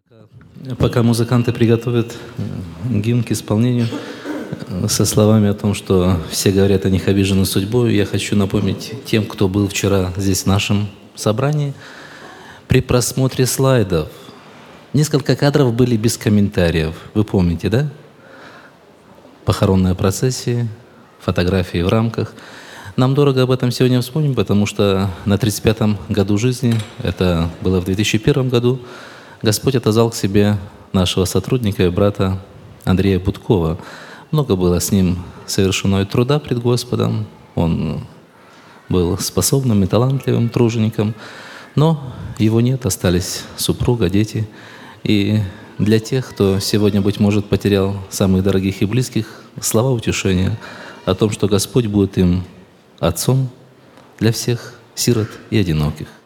Пока музыканты приготовят гимн к исполнению со словами о том, что все говорят о них обижены судьбой, я хочу напомнить тем, кто был вчера здесь в нашем собрании, при просмотре слайдов несколько кадров были без комментариев. Вы помните, да? Похоронная процессия, фотографии в рамках. Нам дорого об этом сегодня вспомнить, потому что на 35-м году жизни, это было в 2001 году, Господь отозвал к себе нашего сотрудника и брата Андрея Будкова. Много было с ним совершено труда пред Господом. Он был способным и талантливым тружеником, но его нет, остались супруга, дети. И для тех, кто сегодня, быть может, потерял самых дорогих и близких, слова утешения о том, что Господь будет им отцом для всех сирот и одиноких.